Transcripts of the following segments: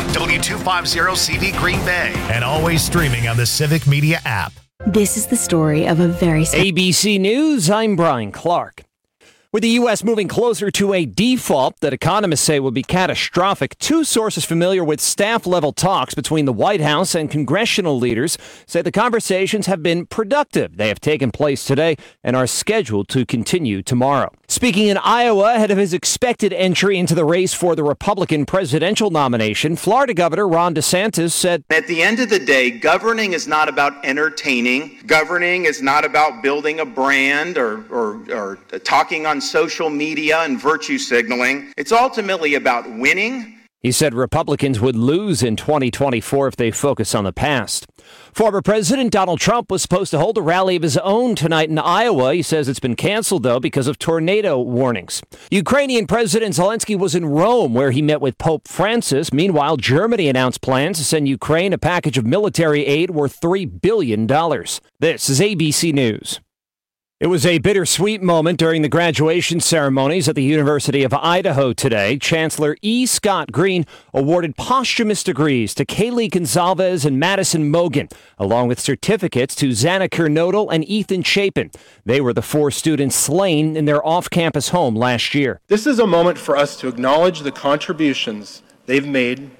W250CV Green Bay, and always streaming on the Civic Media app. This is the story of a very... ABC News, I'm Brian Clark. With the U.S. moving closer to a default that economists say will be catastrophic, two sources familiar with staff-level talks between the White House and congressional leaders say the conversations have been productive. They have taken place today and are scheduled to continue tomorrow. Speaking in Iowa ahead of his expected entry into the race for the Republican presidential nomination, Florida Governor Ron DeSantis said, "At the end of the day, governing is not about entertaining. Governing is not about building a brand or talking on social media and virtue signaling. It's ultimately about winning." He said Republicans would lose in 2024 if they focus on the past. Former President Donald Trump was supposed to hold a rally of his own tonight in Iowa. He says it's been canceled, though, because of tornado warnings. Ukrainian President Zelensky was in Rome, where he met with Pope Francis. Meanwhile, Germany announced plans to send Ukraine a package of military aid worth $3 billion. This is ABC News. It was a bittersweet moment during the graduation ceremonies at the University of Idaho today. Chancellor E. Scott Green awarded posthumous degrees to Kaylee Gonzalez and Madison Mogan, along with certificates to Xana Kernodle and Ethan Chapin. They were the four students slain in their off-campus home last year. This is a moment for us to acknowledge the contributions they've made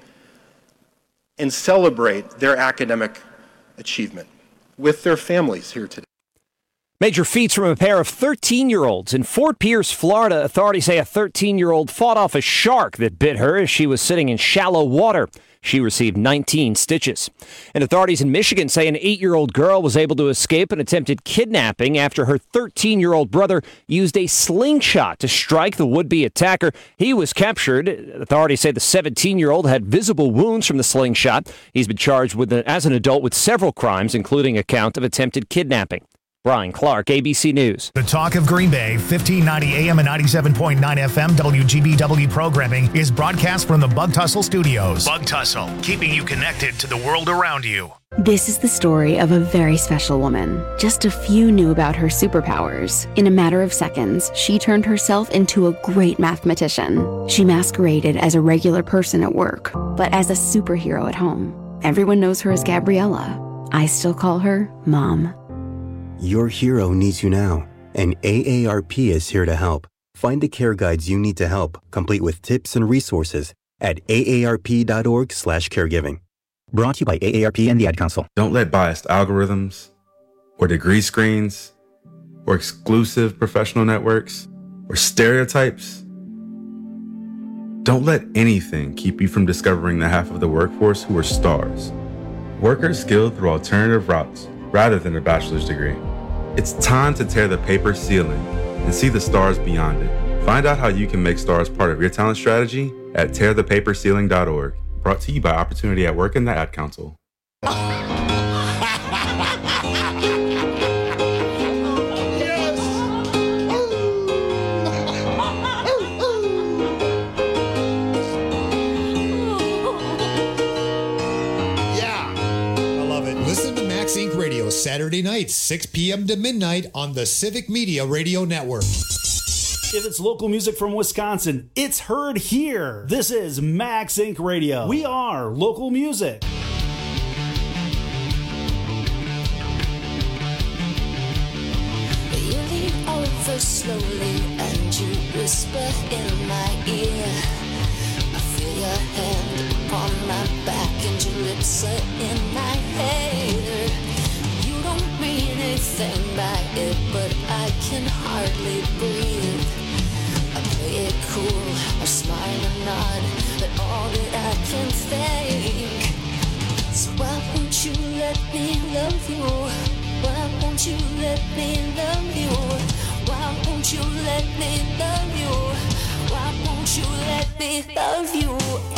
and celebrate their academic achievement with their families here today. Major feats from a pair of 13-year-olds. In Fort Pierce, Florida, authorities say a 13-year-old fought off a shark that bit her as she was sitting in shallow water. She received 19 stitches. And authorities in Michigan say an 8-year-old girl was able to escape an attempted kidnapping after her 13-year-old brother used a slingshot to strike the would-be attacker. He was captured. Authorities say the 17-year-old had visible wounds from the slingshot. He's been charged as an adult with several crimes, including a count of attempted kidnapping. Brian Clark, ABC News. The Talk of Green Bay, 1590 AM and 97.9 FM WGBW programming is broadcast from the Bug Tussle Studios. Bug Tussle, keeping you connected to the world around you. This is the story of a very special woman. Just a few knew about her superpowers. In a matter of seconds, she turned herself into a great mathematician. She masqueraded as a regular person at work, but as a superhero at home. Everyone knows her as Gabriella. I still call her Mom. Your hero needs you now, and AARP is here to help. Find the care guides you need to help, complete with tips and resources at aarp.org/caregiving. Brought to you by AARP and the Ad Council. Don't let biased algorithms or degree screens or exclusive professional networks or stereotypes. Don't let anything keep you from discovering the half of the workforce who are stars. Workers skilled through alternative routes rather than a bachelor's degree. It's time to tear the paper ceiling and see the stars beyond it. Find out how you can make stars part of your talent strategy at tearthepaperceiling.org. Brought to you by Opportunity at Work and the Ad Council. Inc. Radio, Saturday nights, 6 p.m. to midnight on the Civic Media Radio Network. If it's local music from Wisconsin, it's heard here. This is Max Inc. Radio. We are local music. You lean over slowly and you whisper in my ear. I feel your hand upon my back and your lips are in my hair. Anything by it, but I can hardly breathe. I play it cool, I smile and nod, but all that I can think is, why won't you let me love you? Why won't you let me love you? Why won't you let me love you? Why won't you let me love you?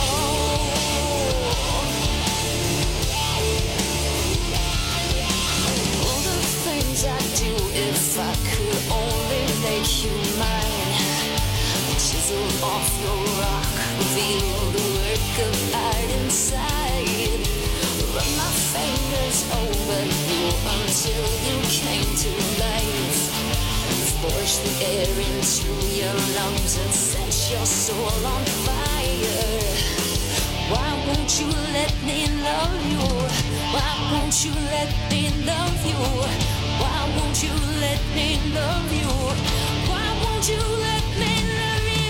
I'd do if I could only make you mine. Chisel off your rock, reveal the work of art inside. Run my fingers over you until you came to life. Force the air into your lungs and set your soul on fire. Why won't you let me love you? Why won't you let me love you? Why won't you let me love you? Why won't you let me love you?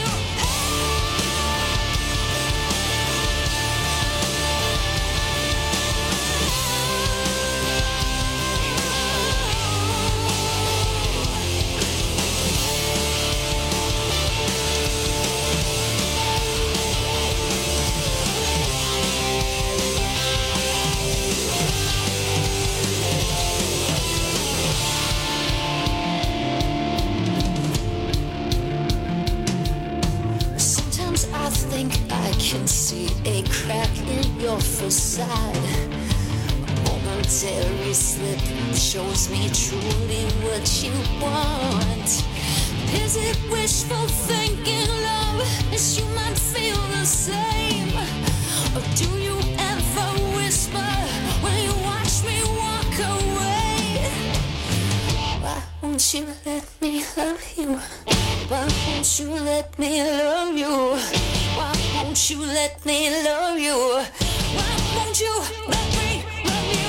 Can see a crack in your facade. A momentary slip shows me truly what you want. Is it wishful thinking, love, as you might feel the same? Or do you ever whisper when you watch me walk away? Why won't you let me love you? Why won't you let me love you? Why won't you let me love you? Why won't you let me love you?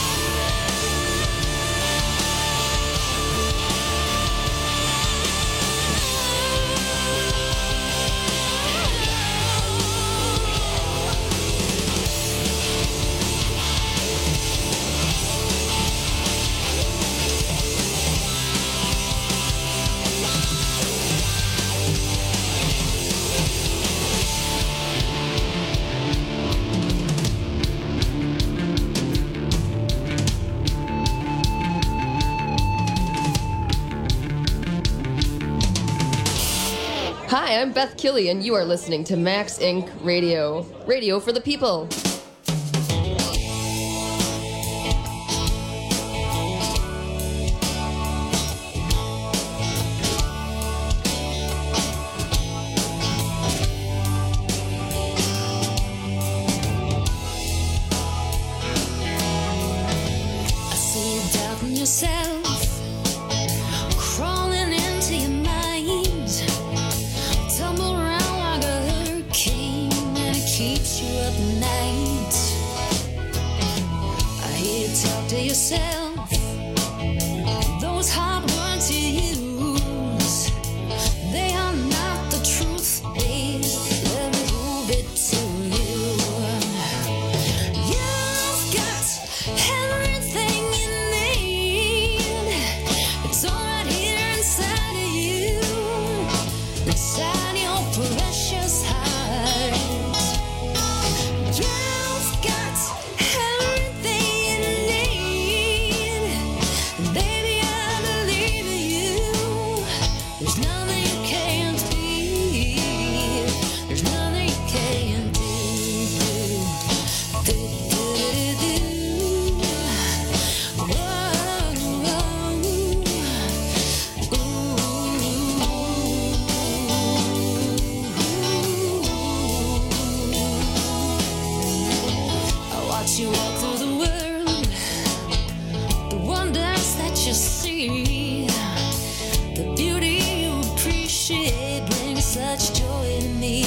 Hi, I'm Beth Killy, and you are listening to Max Inc. Radio. Radio for the people. I see you doubting yourself, crawling into your mind. Tumble around like a hurricane, and it keeps you up at night. I hear you talk to yourself, those hard words you use, they are not the truth, babe. Let me prove it to you. You've got everything you need. It's all right here inside of you, inside your precious heart. You've got everything you need. Baby, I believe in you. There's nothing you can't be. There's nothing you can't do. I watch you walk through the world, the wonders that you see, the beauty you appreciate brings such joy in me.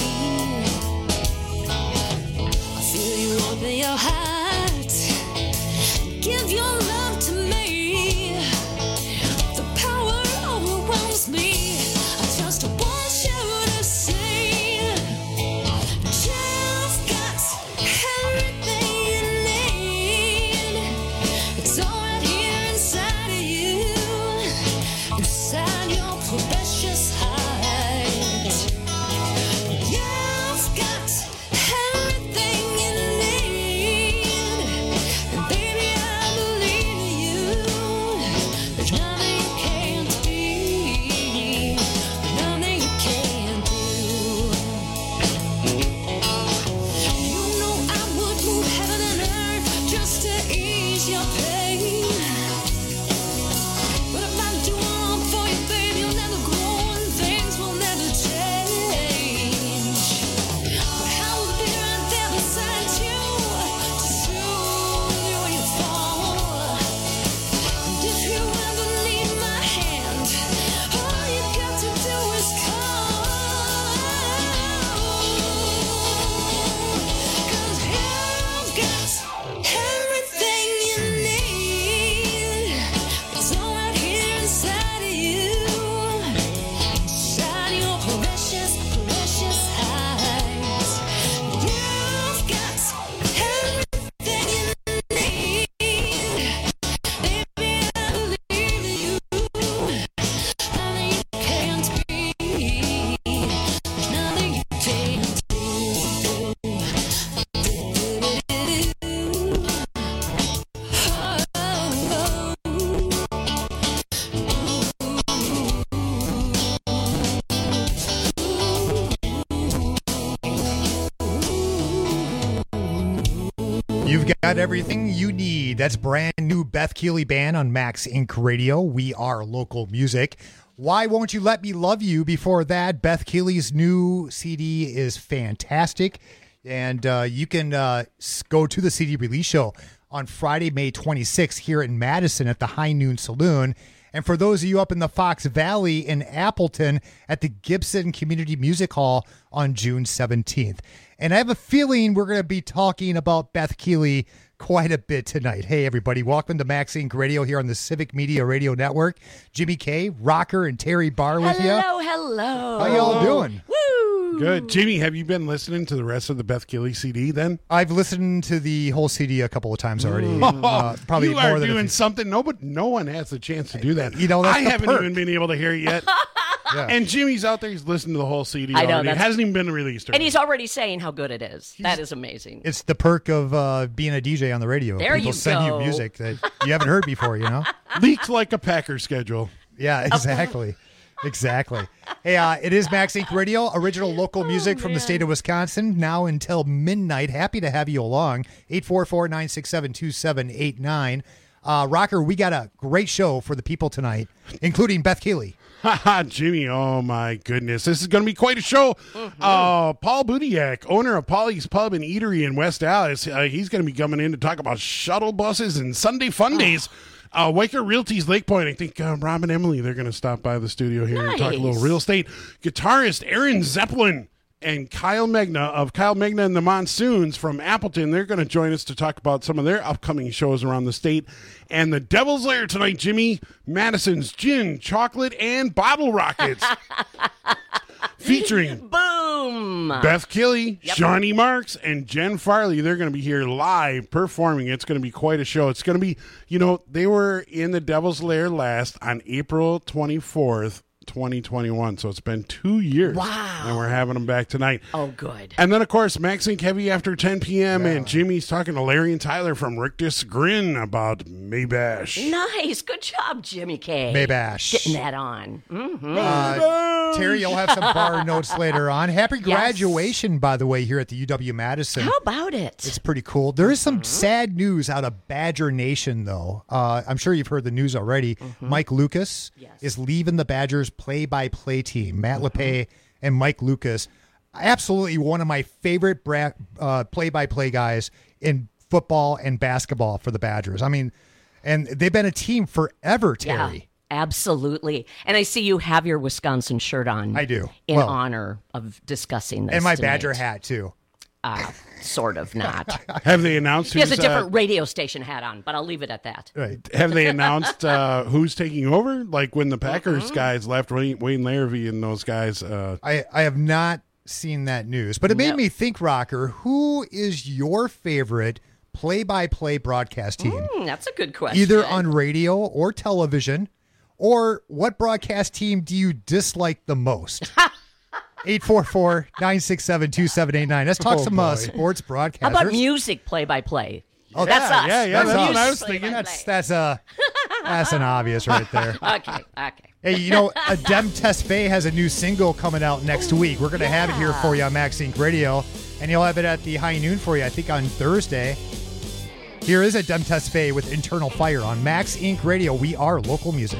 I feel you open your heart, give your love to me. The power overwhelms me. I just want you to see. You've got everything you need. It's all right here inside of you, inside your precious heart. You've got everything you need. And baby, I believe You've got everything you need. That's brand new Beth Keeley Band on Max Inc. Radio. We are local music. Why Won't You Let Me Love You? Before that, Beth Keeley's new CD is fantastic. And you can go to the CD release show on Friday, May 26th here in Madison at the High Noon Saloon. And for those of you up in the Fox Valley in Appleton at the Gibson Community Music Hall on June 17th. And I have a feeling we're going to be talking about Beth Keeley quite a bit tonight. Hey, everybody. Welcome to Max Inc. Radio here on the Civic Media Radio Network. Jimmy K, Rocker, and Terry Barr with you. Hello. How y'all doing? Woo! Good. Jimmy, have you been listening to the rest of the Beth Keeley CD then? I've listened to the whole CD a couple of times already. Probably you more are than doing something. No one has the chance to do that. You know, that's I the haven't perk. even been able to hear it yet. Yeah. And Jimmy's out there. He's listening to the whole CD I know, already. It hasn't even been released. And he's already saying how good it is. That is amazing. It's the perk of being a DJ on the radio. There People you send go. you music that you haven't heard before, you know? Leaked like a Packer schedule. Yeah, exactly. Exactly. Hey, it is Max Inc. Radio, original local music from the state of Wisconsin, now until midnight. Happy to have you along. 844-967-2789. Rocker, we got a great show for the people tonight, including Beth Keeley. Jimmy, oh my goodness. This is going to be quite a show. Paul Budiak, owner of Polly's Pub and Eatery in West Dallas, he's going to be coming in to talk about shuttle buses and Sunday fun days. Waker Realty's Lake Point. I think Rob and Emily, they're going to stop by the studio here and talk a little real estate. Guitarist Aaron Zeppelin and Kyle Megna and the Monsoons from Appleton, they're going to join us to talk about some of their upcoming shows around the state. And the Devil's Lair tonight, Jimmy, Madison's Gin, Chocolate, and Bottle Rockets. Featuring Boom! Beth Keeley, Shawnee Marks, and Jen Farley. They're going to be here live performing. It's going to be quite a show. It's going to be, they were in the Devil's Lair last on April 24th, 2021. So it's been 2 years. Wow. And we're having them back tonight. Oh, good. And then, of course, Max Inc. Heavy after 10 p.m. And Jimmy's talking to Larry and Tyler from Rictus Grin about Maybash. Nice. Good job, Jimmy K. Maybash. Getting that on. Mm-hmm. Terry, you'll have some bar notes later on. Happy graduation, by the way, here at the UW Madison. How about it? It's pretty cool. There is some sad news out of Badger Nation, though. I'm sure you've heard the news already. Mike Lucas is leaving the Badgers play-by-play team. Matt LePay and Mike Lucas, absolutely one of my favorite play-by-play guys in football and basketball for the Badgers. I mean, and they've been a team forever, Terry. Yeah. Absolutely. And I see you have your Wisconsin shirt on. I do. In honor of discussing this. And my tonight. Badger hat, too. Sort of not. Have they announced He has a who's, different radio station hat on, but I'll leave it at that. Right. Have they announced who's taking over? Like when the Packers guys left, Wayne Larrivee and those guys. I have not seen that news, but it made me think, Rocker, who is your favorite play-by-play broadcast team? That's a good question. Either on radio or television, or what broadcast team do you dislike the most? 844-967-2789. Let's talk some sports broadcasters. How about music play-by-play? Oh, that's us. Yeah, That's that's what I us. was thinking. That's an obvious right there. Okay. Hey, Adem Tesfaye has a new single coming out next week. We're going to have it here for you on Max Inc. Radio, and you'll have it at the High Noon for you, I think, on Thursday. Here is Adem Tesfaye with Internal Fire on Max Inc. Radio. We are local music.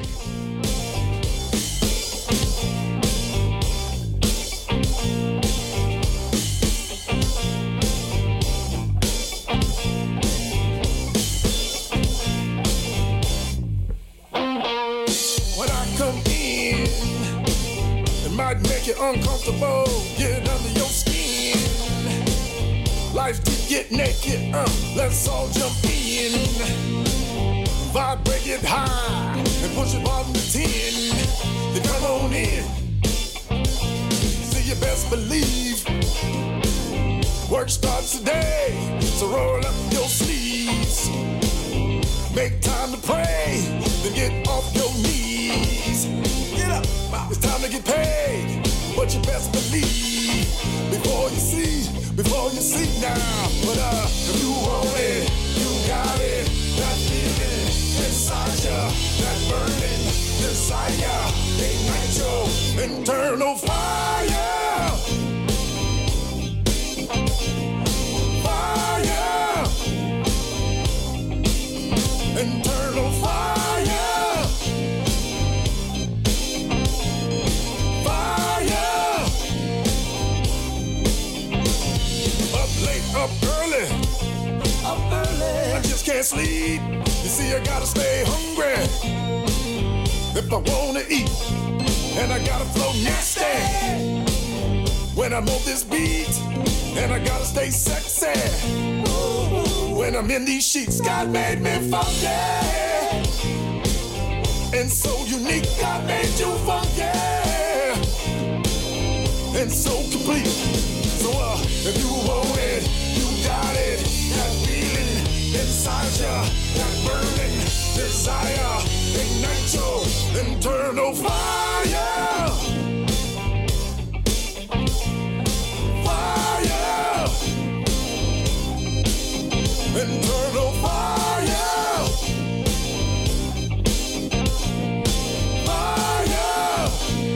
When I come in, it might make you uncomfortable, get under your skin. Life to get naked, let's all jump in. Vibrate it high and push it bottom to 10. Then come on in. See, you best believe work starts today, so roll up your sleeves. Make time to pray, then get off your knees. Get up, it's time to get paid. But you best believe before you see now. But if you want it, you got it. That feeling inside ya, that burning desire, ignite your internal fire. Fire. can't sleep. You see, I gotta stay hungry if I wanna eat. And I gotta flow nasty when I'm on this beat. And I gotta stay sexy when I'm in these sheets. God made me funky and so unique. God made you funky and so complete. So if you want it, you got it. That feeling inside ya, that burning desire, ignite your internal fire. Fire. Internal fire. Fire.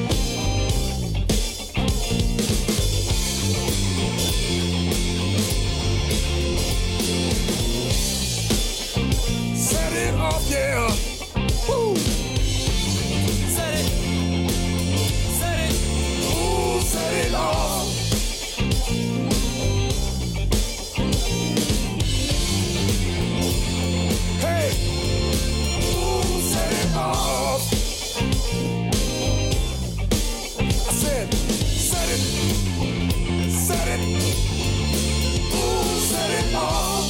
Set it off, yeah. Woo. Set it. Set it. Ooh, set it off. Hey. Ooh, set it off. I said, set it. Set it. Ooh, set it off.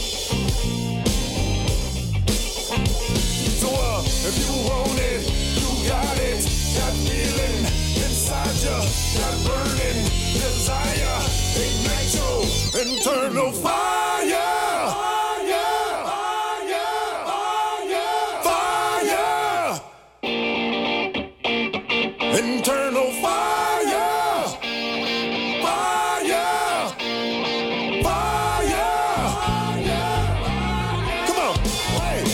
So if you want it, you got it. That feeling inside you, that burning desire, ignite your internal fire. Fire. Fire. Internal fire. Fire. Fire. Come on, hey.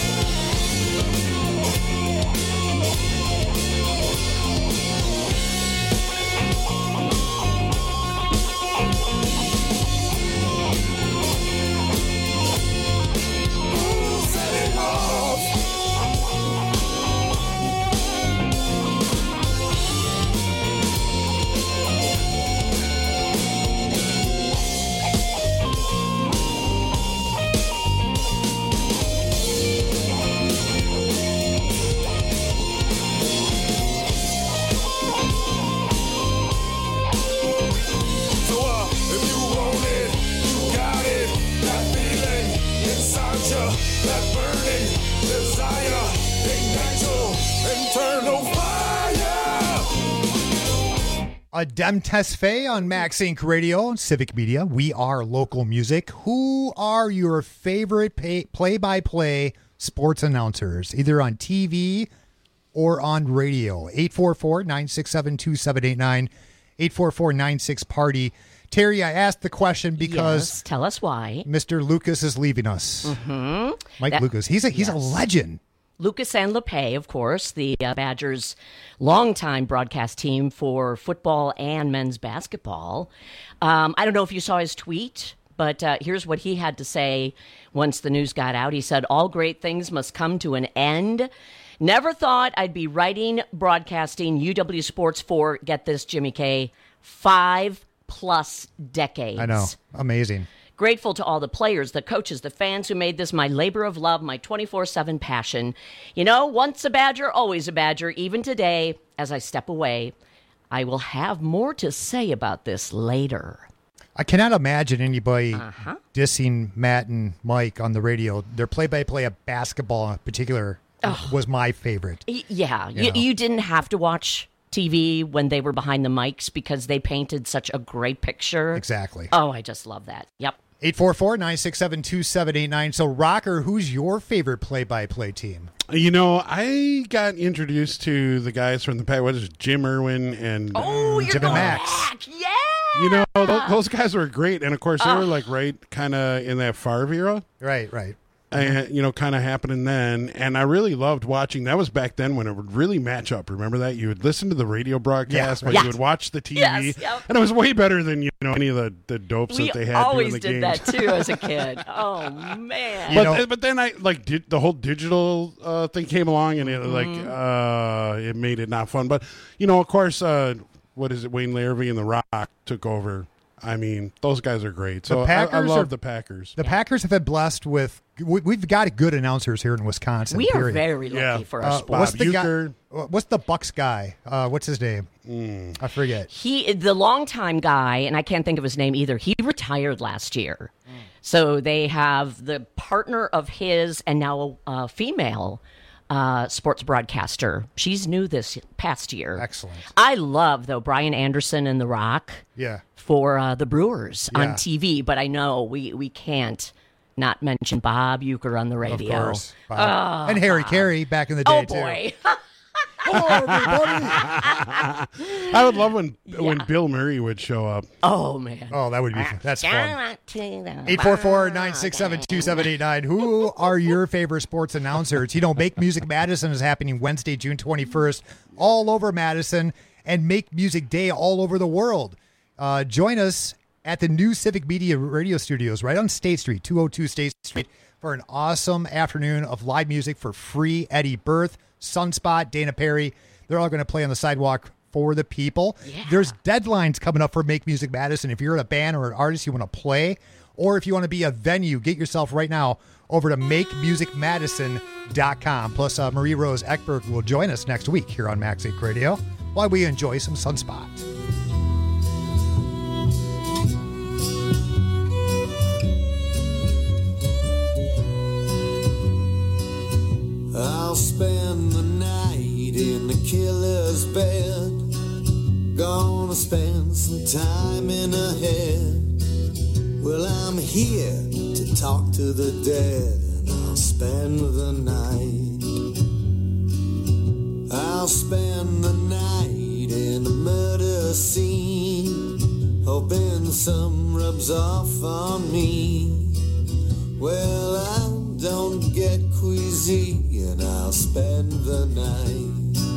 That burning desire, ignite your internal fire. A Dem Tesfaye on Max Inc. Radio, Civic Media. We are local music. Who are your favorite play-by-play sports announcers, either on TV or on radio? 844-967-2789, 844-96-PARTY. Terry, I asked the question because Yes, tell us why. Mr. Lucas is leaving us. Mm-hmm. Mike Lucas, he's a legend. Lucas and LePay, of course, the Badgers' longtime broadcast team for football and men's basketball. I don't know if you saw his tweet, but here's what he had to say once the news got out. He said, "All great things must come to an end. Never thought I'd be writing, broadcasting UW Sports for," get this, Jimmy K, 5+ decades. I know. Amazing. Grateful to all the players, the coaches, the fans who made this my labor of love, my 24/7 passion. You know, once a Badger, always a Badger. Even today, as I step away, I will have more to say about this later. I cannot imagine anybody dissing Matt and Mike on the radio. Their play-by-play of basketball in particular was my favorite. Yeah. You know. You didn't have to watch TV when they were behind the mics because they painted such a great picture. Exactly. Oh, I just love that. Yep. 844-967-2789. So, Rocker, who's your favorite play-by-play team? You know, I got introduced to the guys from the past. What is it, Jim Irwin and Jim and Max? Back. Yeah. You know, those guys were great. And, of course, they were like right kind of in that Favre era. Right. And, you know, kind of happening then. And I really loved watching. That was back then when it would really match up. Remember that? You would listen to the radio broadcast, but you would watch the TV. Yes, yep. And it was way better than, you know, any of the dopes that they had during the games. We always did that, too, as a kid. Oh, man. But then I, the whole digital thing came along, and it, it made it not fun. But, you know, of course, what is it, Wayne Larrivee and The Rock took over I mean, those guys are great. So The Packers I love are- the Packers. The Packers have been blessed with. We've got good announcers here in Wisconsin. We are period. very lucky for our sports. What's the guy? What's the Bucks guy? What's his name? I forget. The longtime guy, and I can't think of his name either. He retired last year, so they have the partner of his and now a female sports broadcaster. She's new this past year. Excellent. I love though Brian Anderson and The Rock. Yeah. For the Brewers Yeah. on TV, but I know we can't not mention Bob Euchre on the radio. Of course. Bob. And Harry Carey back in the day, Oh boy. Hello, everybody. I would love when Bill Murray would show up. Oh man. Oh, that would be that's fun. 844-967-2789. Who are your favorite sports announcers? Make Music Madison is happening Wednesday, June 21st, all over Madison, and Make Music Day all over the world. Join us at the new Civic Media Radio Studios right on State Street, 202 State Street, for an awesome afternoon of live music for free. Eddie Berth, Sunspot, Dana Perry. They're all going to play on the sidewalk for the people. Yeah. There's deadlines coming up for Make Music Madison. If you're a band or an artist you want to play, or if you want to be a venue, get yourself right now over to makemusicmadison.com. Plus, Marie Rose Ekberg will join us next week here on Max Inc. Radio while we enjoy some Sunspot. I'll spend the night in the killer's bed. Gonna spend some time in her head. Well, I'm here to talk to the dead, and I'll spend the night. I'll spend the night in the murder scene, hoping some rubs off on me. Well, I don't get queasy, and I'll spend the night.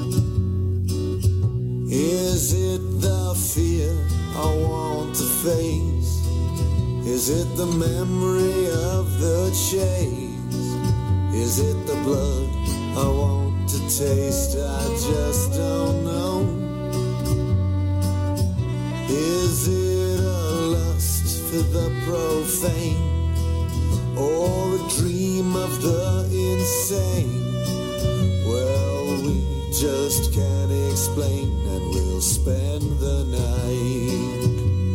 Is it the fear I want to face? Is it the memory of the chase? Is it the blood I want to taste? I just don't know. Is it a lust for the profane, or a dream of the insane? Well, we just can't explain, and we'll spend the night.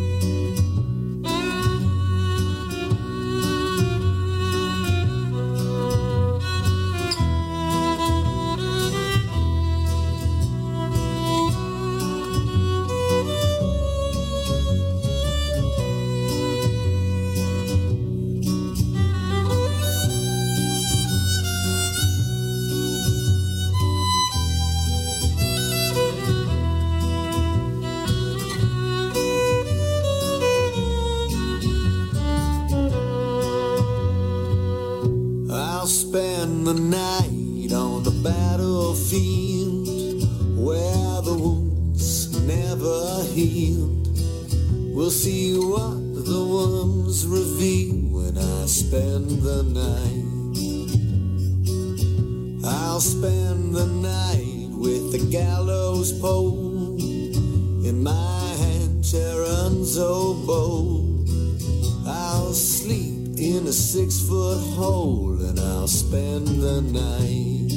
The night on the battlefield, where the wounds never healed. We'll see what the worms reveal when I spend the night. I'll spend the night with the gallows pole in my hand, Sharon's oboe. I'll sleep in a 6-foot hole, and I'll spend the night.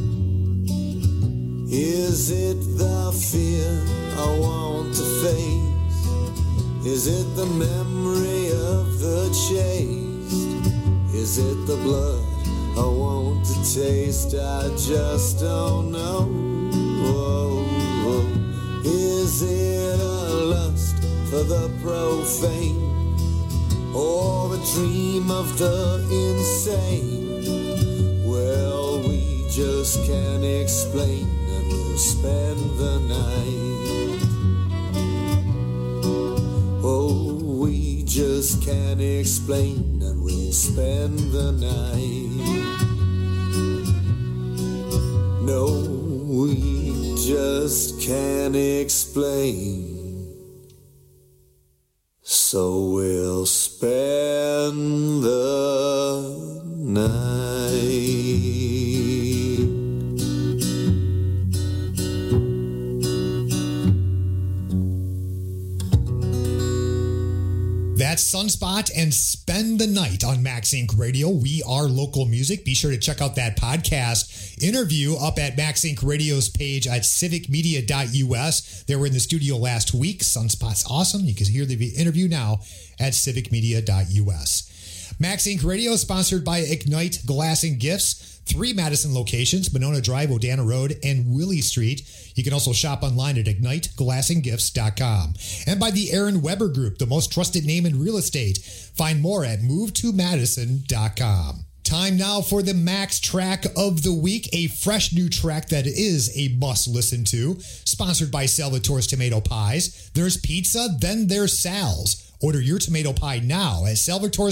Is it the fear I want to face? Is it the memory of the chase? Is it the blood I want to taste? I just don't know. Whoa, whoa. Is it a lust for the profane, or a dream of the insane? Well, we just can't explain, and we'll spend the night. Oh, we just can't explain, and we'll spend the night. No, we just can't explain, so we'll spend the night. That's Sunspot and Spend the Night on Max Inc. Radio. We are local music. Be sure to check out that podcast interview up at Max Inc. Radio's page at civicmedia.us. They were in the studio last week. Sunspot's awesome. You can hear the interview now at civicmedia.us. Max Inc. Radio is sponsored by Ignite Glass and Gifts. 3 Madison locations, Monona Drive, Odana Road, and Willie Street. You can also shop online at IgniteGlassandGifts.com. And by the Aaron Weber Group, the most trusted name in real estate. Find more at MoveToMadison.com. Time now for the Max track of the week, a fresh new track that is a must listen to. Sponsored by Salvatore's Tomato Pies. There's pizza, then there's Sal's. Order your tomato pie now at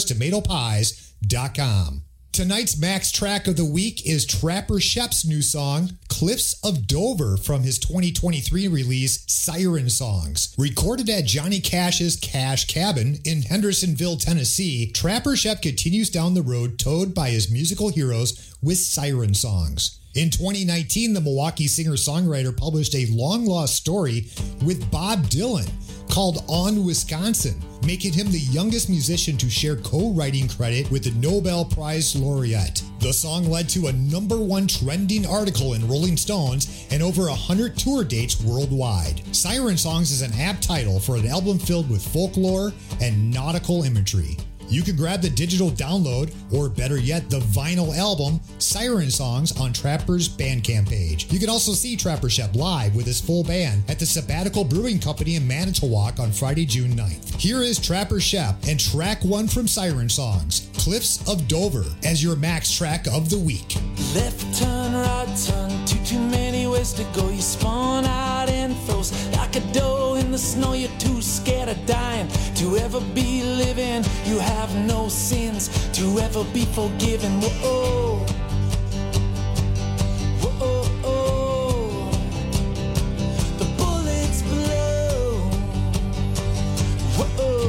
Salvatore'sTomatoPies.com. Tonight's Max track of the week is Trapper Shep's new song, Cliffs of Dover, from his 2023 release, Siren Songs. Recorded at Johnny Cash's Cash Cabin in Hendersonville, Tennessee, Trapper Shep continues down the road towed by his musical heroes with Siren Songs. In 2019, the Milwaukee singer-songwriter published a long-lost story with Bob Dylan called On Wisconsin, making him the youngest musician to share co-writing credit with the Nobel Prize laureate. The song led to a #1 trending article in Rolling Stones and over 100 tour dates worldwide. Siren Songs is an apt title for an album filled with folklore and nautical imagery. You can grab the digital download, or better yet, the vinyl album, Siren Songs, on Trapper's Bandcamp page. You can also see Trapper Shep live with his full band at the Sabbatical Brewing Company in Manitowoc on Friday, June 9th. Here is Trapper Shep and track 1 from Siren Songs, Cliffs of Dover, as your Max track of the week. Left turn, right turn, too many ways to go. You spawn out and froze like a doe in the snow. You're too scared of dying to ever be living. You have no sins to ever be forgiven. Whoa, whoa, whoa. The bullets blow. Whoa,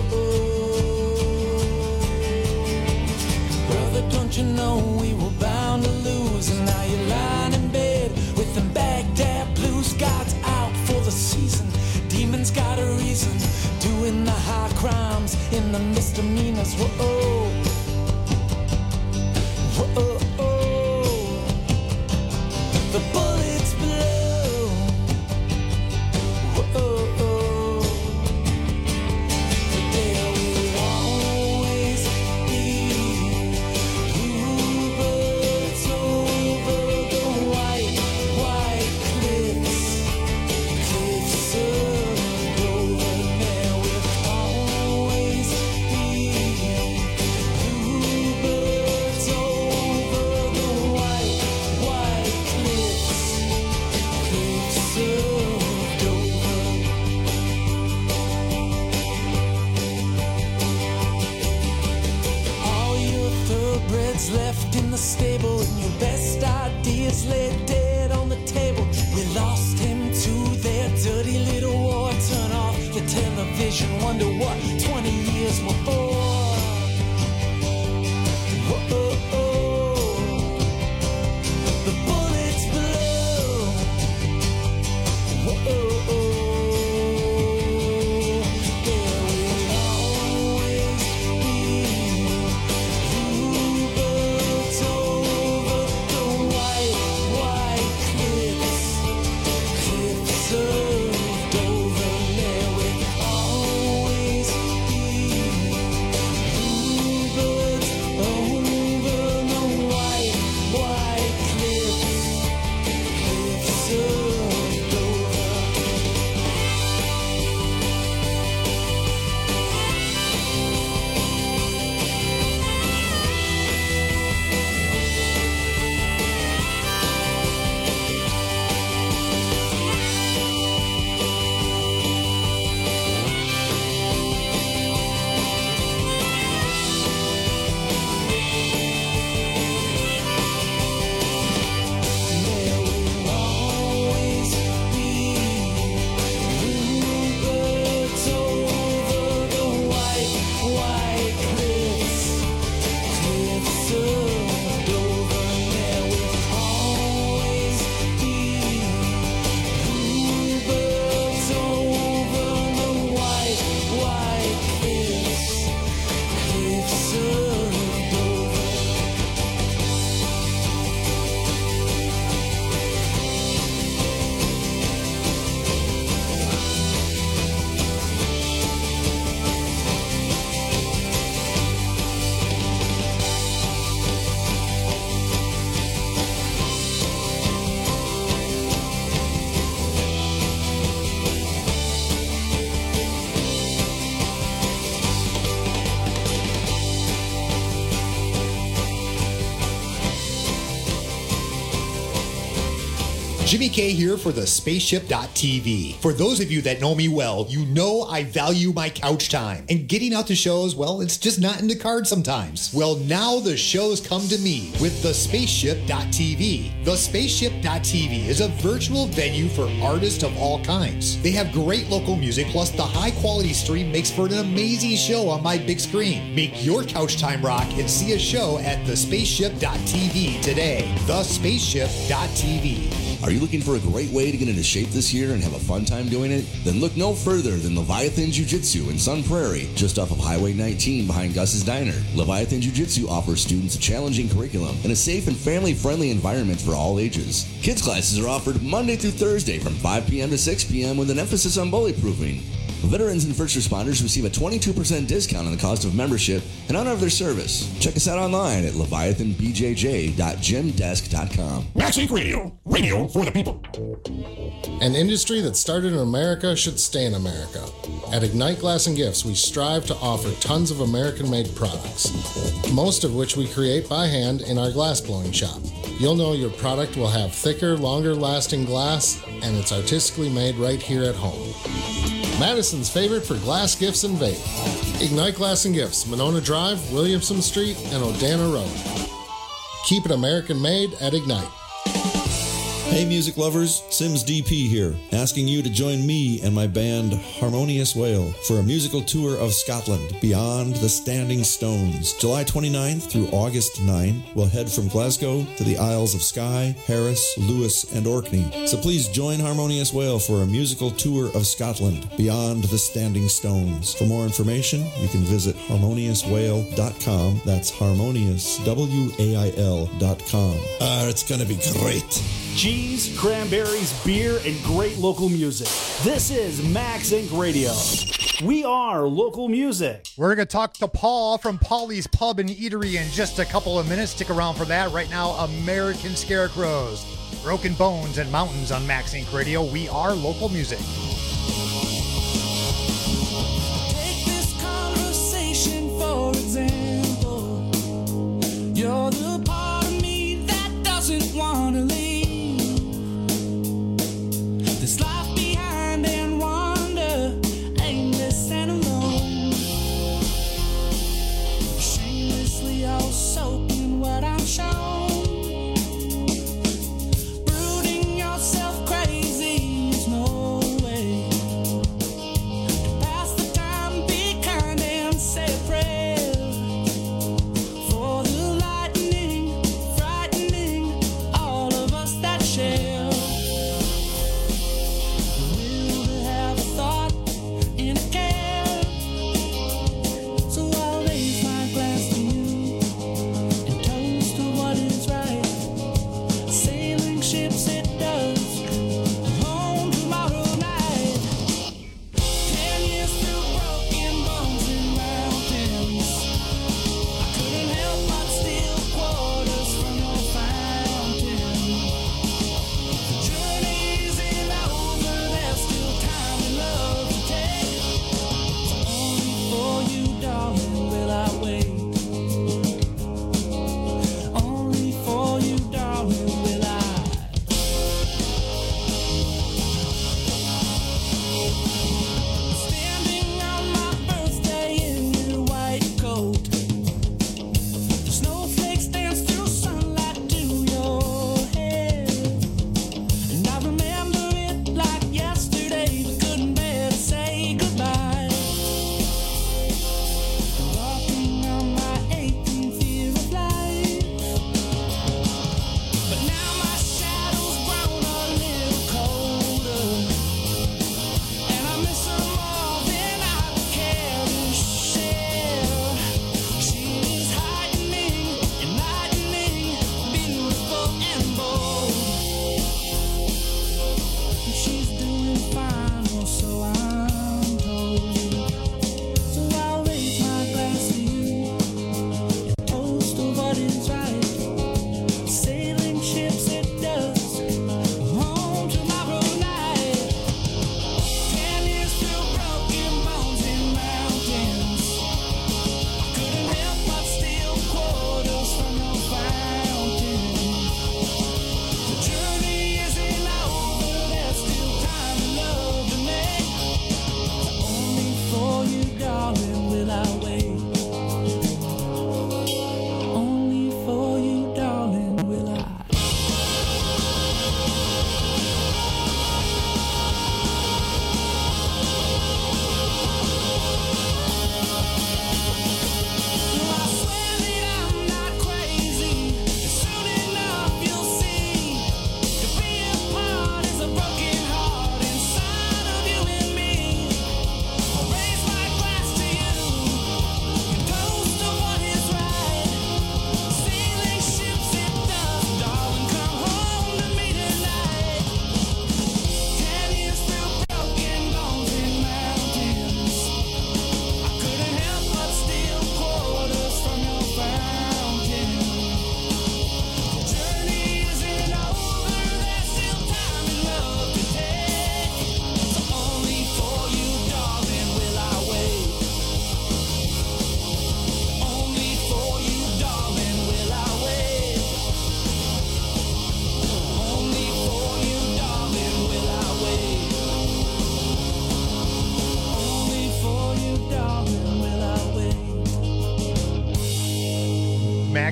brother, don't you know we were bound to lose? And now you're lying in bed with them Baghdad blues. God's out for the season. Demons got a reason. Doing the high crimes in the misdemeanors. Whoa, whoa, whoa. The bullets blow. Whoa, whoa. But there will always be bluebirds over the white cliffs, cliffs of Dover. There will always be bluebirds over the white cliffs, cliffs of Dover. All your thoroughbreds left in the stable, and your best ideas lay dead on the table. We lost him to their dirty little war. Turn off the television, wonder what 20 years were for. Whoa, the bullets blow. Whoa, there will always be bluebirds over the white cliffs, cliffs of Dover. There will always be Jimmy K here for the Spaceship.tv. For those of you that know me well, you know I value my couch time. And getting out to shows, well, it's just not in the cards sometimes. Well, now the shows come to me with the Spaceship.tv. The Spaceship.tv is a virtual venue for artists of all kinds. They have great local music, plus the high-quality stream makes for an amazing show on my big screen. Make your couch time rock and see a show at the Spaceship.tv today. The Spaceship.tv. Are you looking for a great way to get into shape this year and have a fun time doing it? Then look no further than Leviathan Jiu-Jitsu in Sun Prairie, just off of Highway 19 behind Gus's Diner. Leviathan Jiu-Jitsu offers students a challenging curriculum and a safe and family-friendly environment for all ages. Kids classes are offered Monday through Thursday from 5 p.m. to 6 p.m. with an emphasis on bully-proofing. Veterans and first responders receive a 22% discount on the cost of membership in honor of their service. Check us out online at leviathanbjj.gymdesk.com. Max Inc. Radio. Radio for the people. An industry that started in America should stay in America. At Ignite Glass and Gifts, we strive to offer tons of American-made products, most of which we create by hand in our glass blowing shop. You'll know your product will have thicker, longer-lasting glass, and it's artistically made right here at home. Madison's favorite for glass gifts and vape. Ignite Glass and Gifts, Monona Drive, Williamson Street, and Odana Road. Keep it American made at Ignite. Hey music lovers, Sims DP here, asking you to join me and my band Harmonious Whale for a musical tour of Scotland beyond the Standing Stones. July 29th through August 9, we'll head from Glasgow to the Isles of Skye, Harris, Lewis, and Orkney. So please join Harmonious Whale for a musical tour of Scotland beyond the Standing Stones. For more information, you can visit harmoniouswhale.com. That's harmonious, WAIL.com. It's going to be great. Cheese, cranberries, beer, and great local music. This is Max Inc. Radio. We are local music. We're going to talk to Paul from Paulie's Pub and Eatery in just a couple of minutes. Stick around for that. Right now, American Scarecrows, Broken Bones, and Mountains on Max Inc. Radio. We are local music. Take this conversation for example. You're the part of me that doesn't want to leave. This life behind and wander, aimless and alone. Shamelessly all soaked in what I'm shown. Brooding yourself crazy is no way to pass the time. Be kind and say a prayer for the lightning, frightening all of us that share.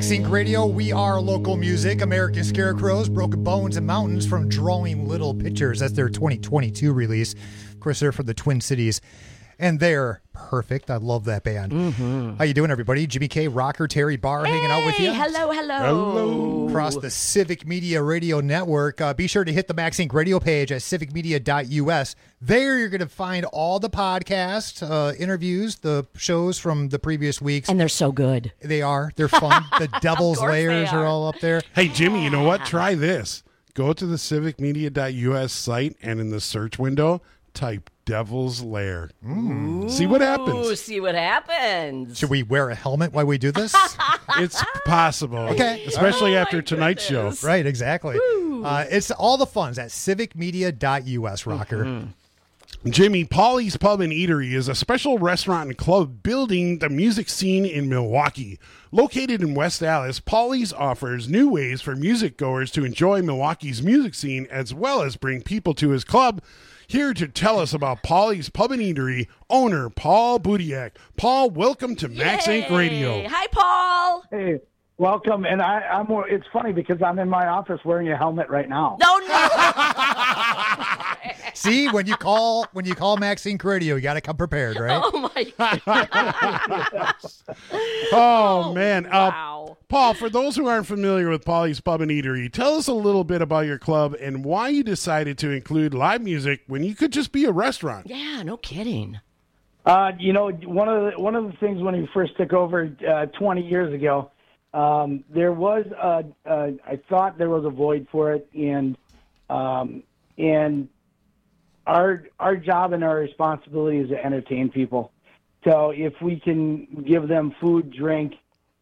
Max Inc. Radio, we are local music. American Scarecrows, Broken Bones and Mountains from Drawing Little Pictures. That's their 2022 release. Of course, they're from the Twin Cities. And they're perfect. I love that band. Mm-hmm. How you doing, everybody? Jimmy K, Rocker, Terry Barr hanging out with you. Hello. Across the Civic Media Radio Network. Be sure to hit the Max Inc. radio page at civicmedia.us. There you're going to find all the podcasts, interviews, the shows from the previous weeks. And they're so good. They are. They're fun. The Devil's Layers are all up there. Hey, Jimmy, you know what? Try this. Go to the civicmedia.us site, and in the search window, type Devil's Lair. See what happens. Ooh, see what happens. Should we wear a helmet while we do this? It's possible. Okay. Especially after tonight's show. Right, exactly. It's all the fun's at civicmedia.us, Rocker. Mm-hmm. Jimmy, Polly's Pub and Eatery is a special restaurant and club building the music scene in Milwaukee. Located in West Allis, Polly's offers new ways for music goers to enjoy Milwaukee's music scene as well as bring people to his club. Here to tell us about Polly's Pub and Eatery, owner Paul Budiak. Paul, welcome to Max Inc. Radio. Hi, Paul. Hey, welcome. And it's funny because I'm in my office wearing a helmet right now. No. See, when you call Max Inc. Radio, you got to come prepared, right? Oh my Oh man. Wow. Paul, for those who aren't familiar with Polly's Pub and Eatery, tell us a little bit about your club and why you decided to include live music when you could just be a restaurant. Yeah, no kidding. One of the things when we first took over 20 years ago, there was I thought there was a void for it, and our job and our responsibility is to entertain people. So if we can give them food, drink,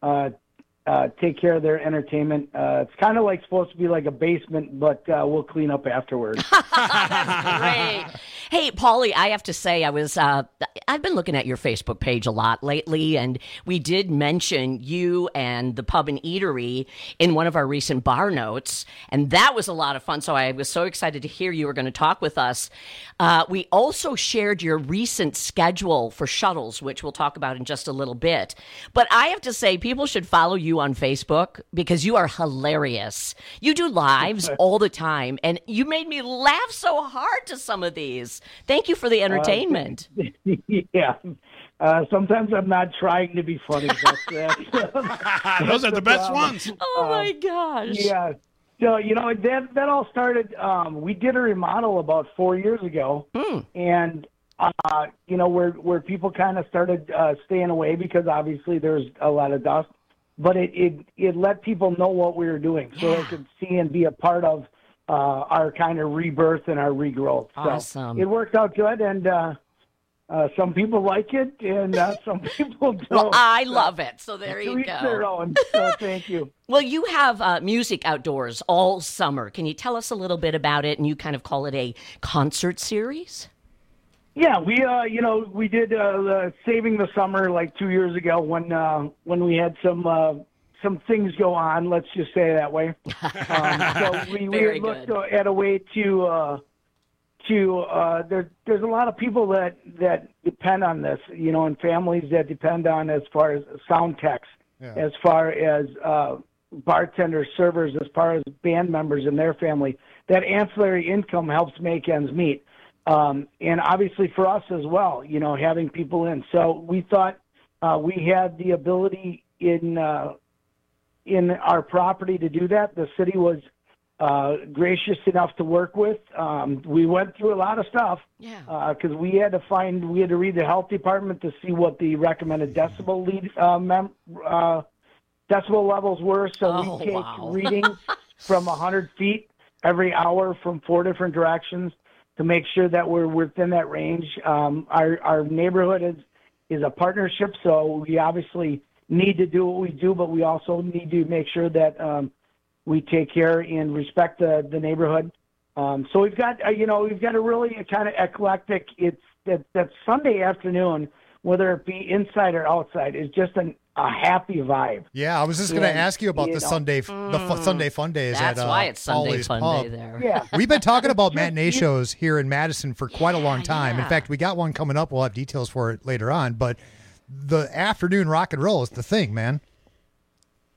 take care of their entertainment, it's kind of like supposed to be like a basement, but we'll clean up afterwards. That's great. Hey, Paulie, I have to say I've been looking at your Facebook page a lot lately, and we did mention you and the Pub and Eatery in one of our recent bar notes, and that was a lot of fun, so I was so excited to hear you were going to talk with us. We also shared your recent schedule for shuttles, which we'll talk about in just a little bit. But I have to say, people should follow you on Facebook because you are hilarious. You do lives all the time, and you made me laugh so hard to some of these. Thank you for the entertainment. Yeah. Sometimes I'm not trying to be funny. Those are the best ones. Oh, my gosh. Yeah. So, that all started, we did a remodel about 4 years ago. And, where people kind of started staying away because obviously there's a lot of dust. But it let people know what we were doing so they could see and be a part of our kind of rebirth and our regrowth. Awesome. So it worked out good, and some people like it, and some people don't. Well, I love it, so there you each go. their own, so thank you. Well, you have music outdoors all summer. Can you tell us a little bit about it, and you kind of call it a concert series? Yeah, we did Saving the Summer like 2 years ago when we had some things go on, let's just say it that way. So we had looked at a way to there's a lot of people that depend on this, and families that depend on as far as sound techs, as far as bartenders, servers, as far as band members and their family. That ancillary income helps make ends meet. And obviously for us as well, having people in. So we thought we had the ability in our property to do that. The city was gracious enough to work with. We went through a lot of stuff because we had to read the health department to see what the recommended decibel decibel levels were. So we take readings from 100 feet every hour from 4 different directions to make sure that we're within that range. Our neighborhood is a partnership, so we obviously need to do what we do, but we also need to make sure that we take care and respect the neighborhood. So we've got a really kind of eclectic. It's that Sunday afternoon, whether it be inside or outside, is just a happy vibe. Yeah, I was just going to ask you about the Sunday Fun Days That's at why it's Sunday Polly's Fun Pub. Day there. Yeah. We've been talking about matinee shows here in Madison for quite a long time. In fact, we got one coming up. We'll have details for it later on, but the afternoon rock and roll is the thing, man.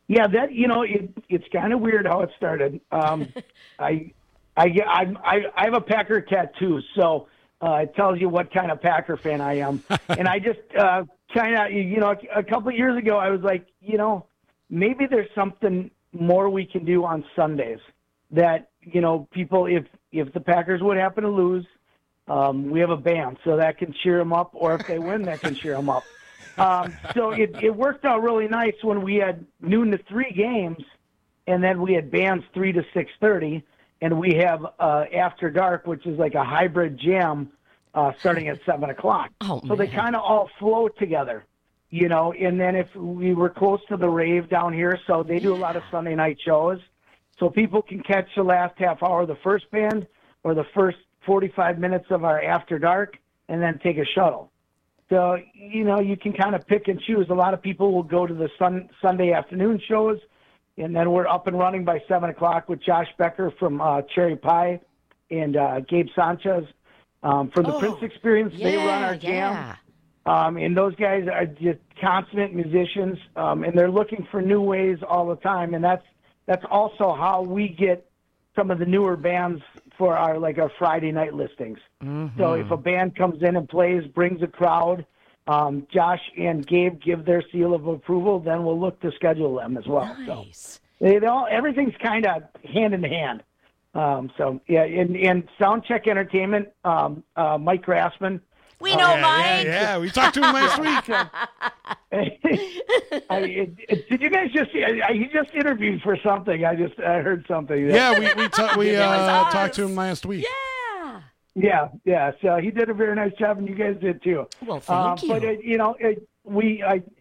Yeah, that it's kind of weird how it started. I have a Packer tattoo, so it tells you what kind of Packer fan I am. And I just kind of, a couple of years ago, I was like, maybe there's something more we can do on Sundays that, people, if the Packers would happen to lose, we have a band, so that can cheer them up, or if they win, that can cheer them up. So it worked out really nice when we had noon to 3 games, and then we had bands 3 to 6:30, and we have After Dark, which is like a hybrid jam starting at 7 o'clock. So they kind of all flow together, and then if we were close to the rave down here, so they do a lot of Sunday night shows, so people can catch the last half hour of the first band or the first 45 minutes of our After Dark and then take a shuttle. So, you can kind of pick and choose. A lot of people will go to the Sunday afternoon shows, and then we're up and running by 7 o'clock with Josh Becker from Cherry Pie and Gabe Sanchez from the Prince Experience. They run our jam. And those guys are just consummate musicians, and they're looking for new ways all the time. And that's also how we get some of the newer bands for our Friday night listings. Mm-hmm. So if a band comes in and plays, brings a crowd, Josh and Gabe give their seal of approval, then we'll look to schedule them as well. Nice. So everything's kind of hand in hand. And Soundcheck Entertainment, Mike Grassman. We know Mike. Yeah, we talked to him last week. Did you guys just? He just interviewed for something. I heard something. Yeah, we talked to him last week. Yeah. So he did a very nice job, and you guys did too. Well, thank you. But we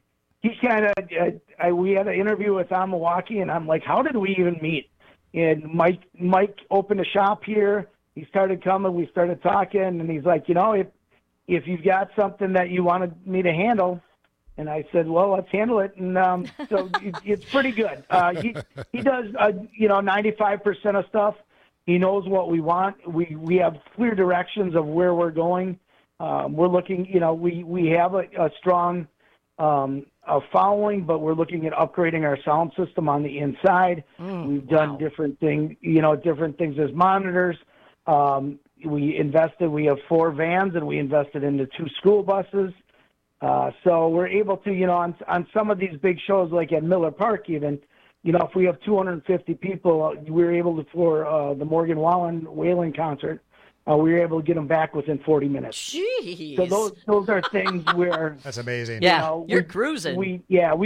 had an interview with Milwaukee, and I'm like, how did we even meet? And Mike opened a shop here. He started coming. We started talking, and he's like, if you've got something that you wanted me to handle, and I said, well, let's handle it. And so it's pretty good. He does 95% of stuff. He knows what we want. We have clear directions of where we're going. We're looking, we have a strong following, but we're looking at upgrading our sound system on the inside. We've done different things as monitors. We have 4 vans, and we invested into 2 school buses. So we're able to, on some of these big shows, like at Miller Park even, if we have 250 people, we were able to, for the Morgan Wallen Whalen concert, we were able to get them back within 40 minutes. Jeez. So those are things where... That's amazing. Yeah, you're cruising. We've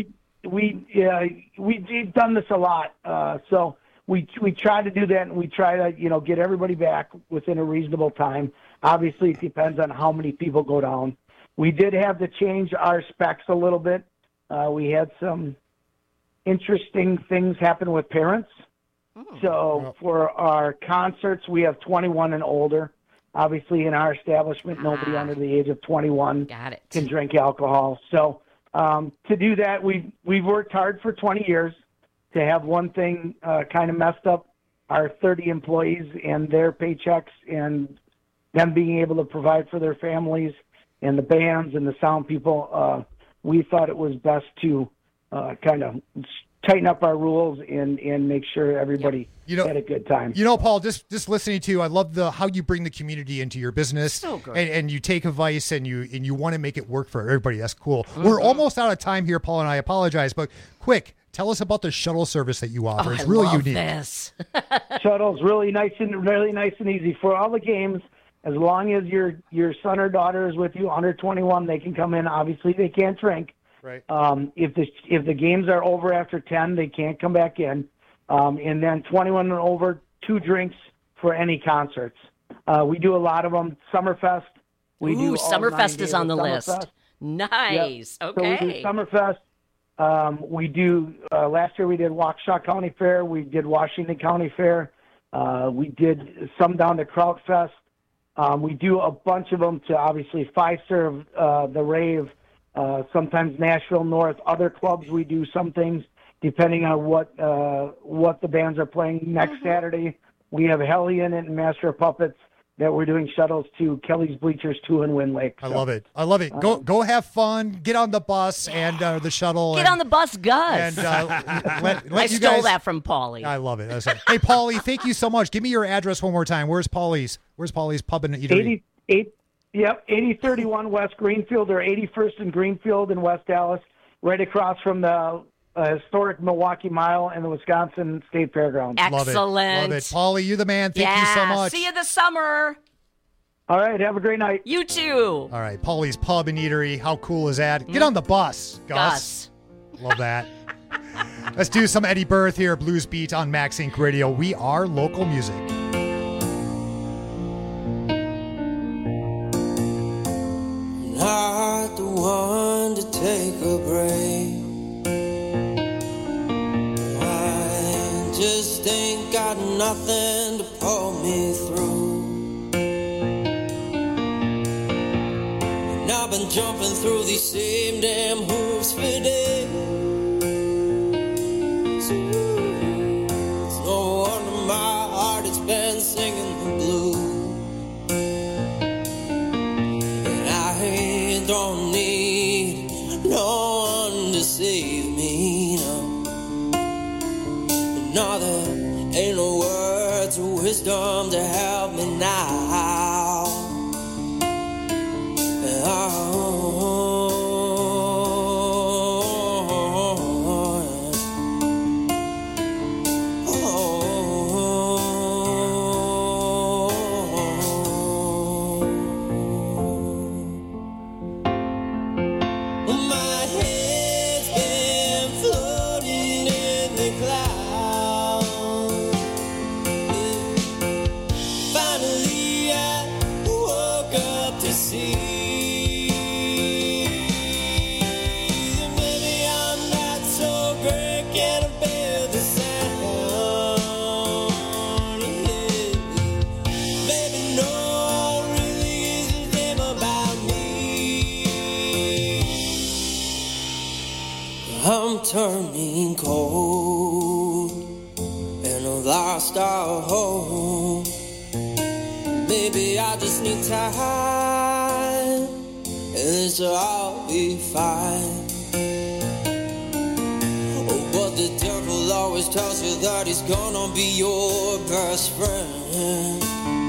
done this a lot. So we try to do that, and we try to, get everybody back within a reasonable time. Obviously, it depends on how many people go down. We did have to change our specs a little bit. We had some interesting things happen with parents. So for our concerts, we have 21 and older. Obviously, in our establishment, nobody under the age of 21 can drink alcohol. So to do that, we've worked hard for 20 years to have one thing kind of messed up our 30 employees and their paychecks and them being able to provide for their families and the bands and the sound people. We thought it was best to kind of tighten up our rules and make sure everybody had a good time. Paul, just listening to you, I love how you bring the community into your business. So good. And you take advice and you want to make it work for everybody. That's cool. We're almost out of time here, Paul, and I apologize, but quick, tell us about the shuttle service that you offer. It's really unique. This. Shuttle's really nice and easy for all the games. As long as your son or daughter is with you, under 21, they can come in. Obviously, they can't drink. Right. If the games are over after 10, they can't come back in. And then 21 and over, 2 drinks for any concerts. We do a lot of them. Summerfest. Summerfest is on the list. Nice. Yep. Okay. So we do Summerfest. We do, last year we did Waukesha County Fair. We did Washington County Fair. We did some down to Krautfest. We do a bunch of them to obviously Fiserv, the Rave, sometimes Nashville North. Other clubs we do some things depending on what the bands are playing next Saturday. We have Hellion and Master of Puppets. that we're doing shuttles to Kelly's Bleachers 2 in Wind Lake. I love it. I love it. Go have fun. Get on the bus and the shuttle. Get on the bus, Gus. And let I you stole guys, that from Paulie. I love it. That's it. Hey, Paulie, thank you so much. Give me your address one more time. Where's Paulie's Pub and Eatery? 8031 West Greenfield, or 81st and Greenfield in West Dallas, right across from the historic Milwaukee Mile and the Wisconsin State Fairgrounds. Excellent. Love it. Paulie, you're the man. Thank you so much. See you this summer. All right. Have a great night. You too. All right. Paulie's Pub and Eatery. How cool is that? Get on the bus, Gus. Love that. Let's do some Eddie Berth here, Blues Beat on Max Inc. Radio. We are local music. Not the one to take a break. I just ain't got nothing to pull me through. And I've been jumping through these same damn hoops for days. It's no wonder my heart has been singing the blues. Don't need no one to save me, no. No, there ain't no words of wisdom to help me now. Turning cold, and I've lost our hope. Maybe I just need time, and this'll all be fine. Oh, but the devil always tells you that he's gonna be your best friend.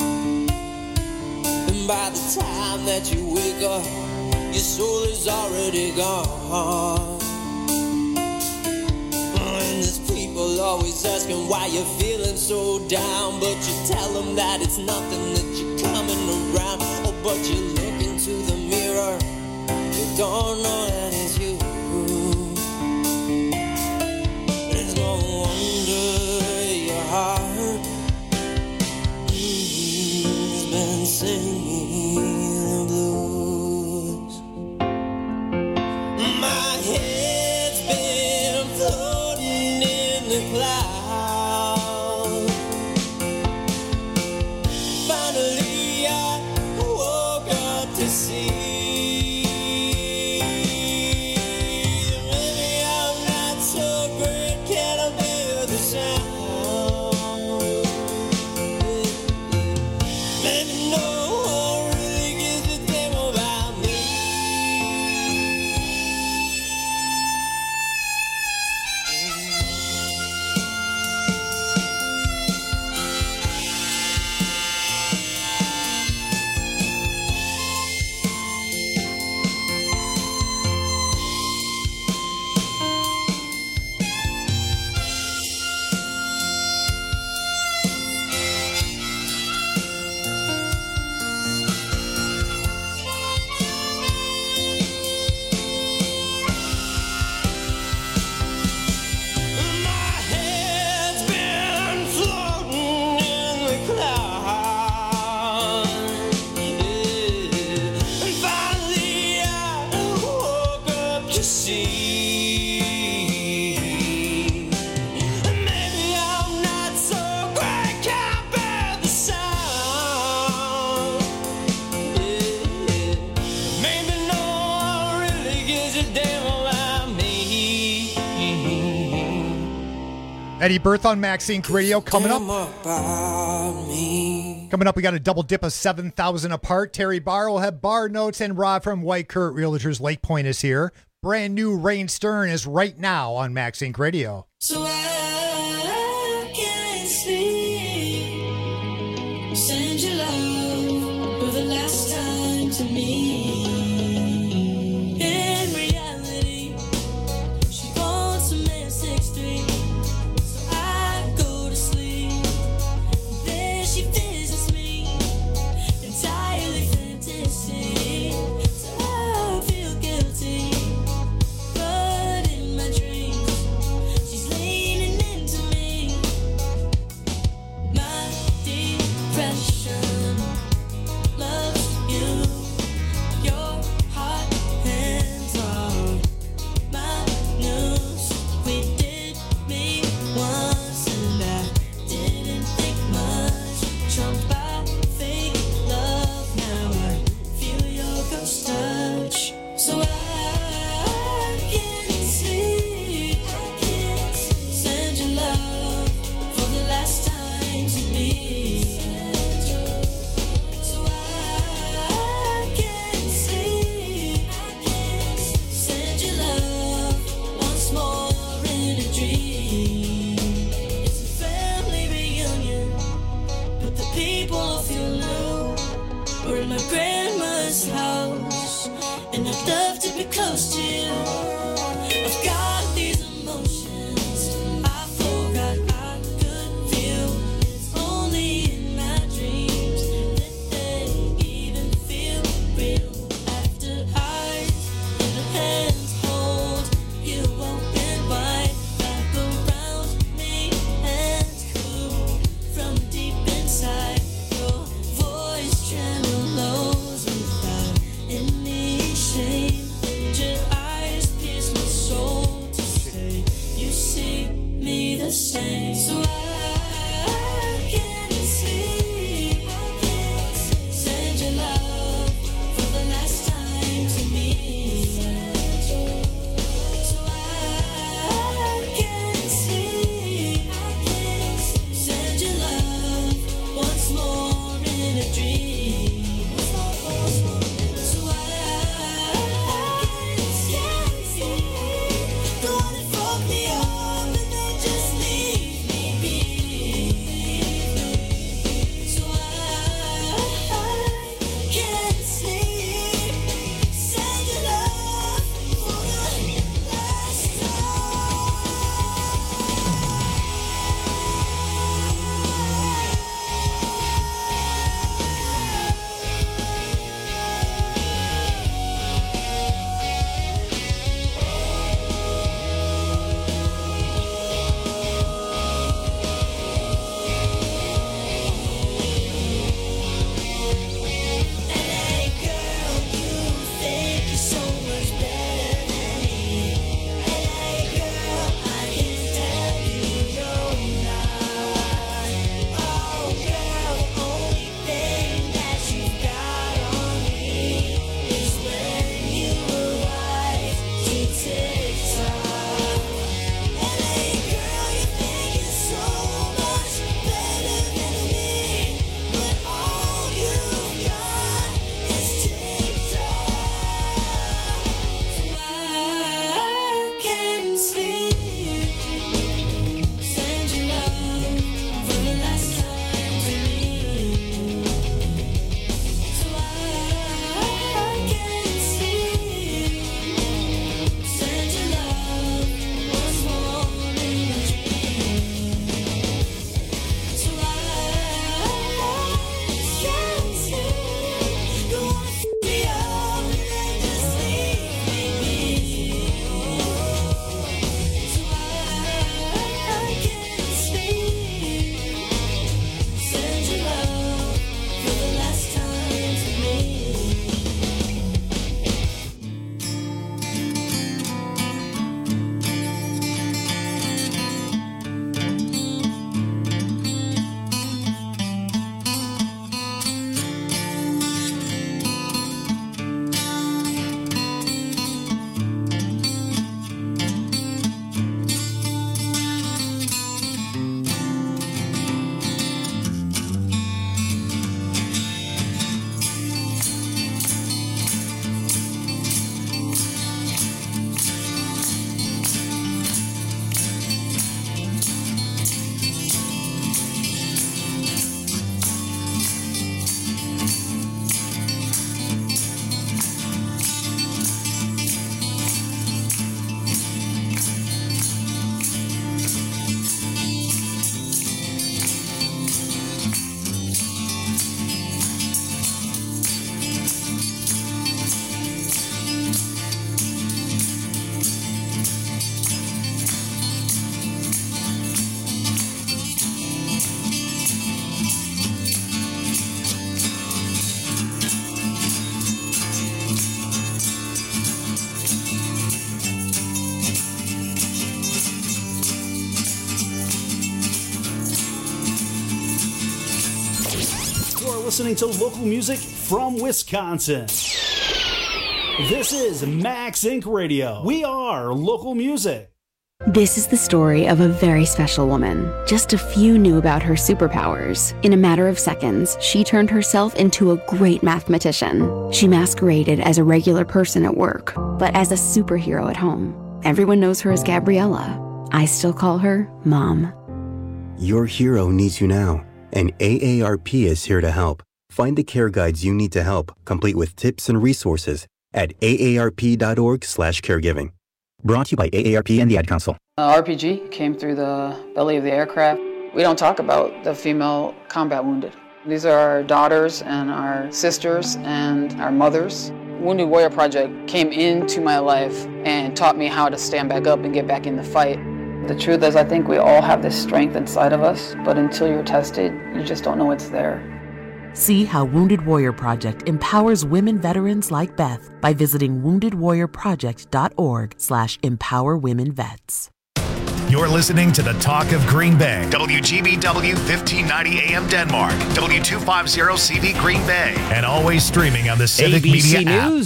And by the time that you wake up, your soul is already gone. People always asking why you're feeling so down, but you tell them that it's nothing, that you're coming around. Oh, but you look into the mirror, you don't know that it's you. It's no wonder your heart has been singing the blues. My head's been floating in the cloud. Finally I woke up to see. Maybe I'm not so great, can I bear the sound? Maybe no one really gives a damn about me. Eddie Berth on Max Inc. Radio coming up. Coming up, we got a double dip of 7,000 apart. Terry Barr will have bar notes, and Rob from White Kurt Realtors Lake Point is here. Brand new Rain Stern is right now on Max Inc. Radio. So I can't sleep. Send your love for the last time to me. In reality, she wants a man 6'3", so I go to sleep. Then she visits me, entirely fantasy. So I feel guilty, but in my dreams, she's leaning listening to local music from Wisconsin. This is Max Inc. Radio. We are local music. This is the story of a very special woman. Just a few knew about her superpowers. In a matter of seconds, she turned herself into a great mathematician. She masqueraded as a regular person at work, but as a superhero at home. Everyone knows her as Gabriella. I still call her Mom. Your hero needs you now, and AARP is here to help. Find the care guides you need to help, complete with tips and resources at aarp.org/caregiving. Brought to you by AARP and the Ad Council. RPG came through the belly of the aircraft. We don't talk about the female combat wounded. These are our daughters and our sisters and our mothers. Wounded Warrior Project came into my life and taught me how to stand back up and get back in the fight. The truth is, I think we all have this strength inside of us, but until you're tested, you just don't know it's there. See how Wounded Warrior Project empowers women veterans like Beth by visiting woundedwarriorproject.org/empowerwomenvets. You're listening to the Talk of Green Bay, WGBW 1590 AM Denmark, W250 CD Green Bay, and always streaming on the Civic ABC Media app. News